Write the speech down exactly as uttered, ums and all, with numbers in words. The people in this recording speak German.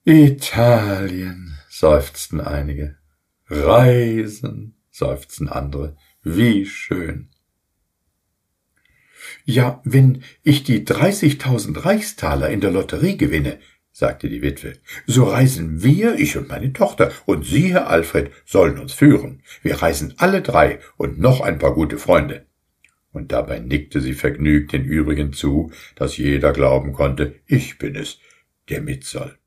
Italien, seufzten einige. Reisen, seufzten andere. Wie schön. Ja, wenn ich die dreißigtausend Reichstaler in der Lotterie gewinne, sagte die Witwe, so reisen wir, ich und meine Tochter, und Sie, Herr Alfred, sollen uns führen. Wir reisen alle drei und noch ein paar gute Freunde. Und dabei nickte sie vergnügt den übrigen zu, dass jeder glauben konnte, ich bin es, der mit soll.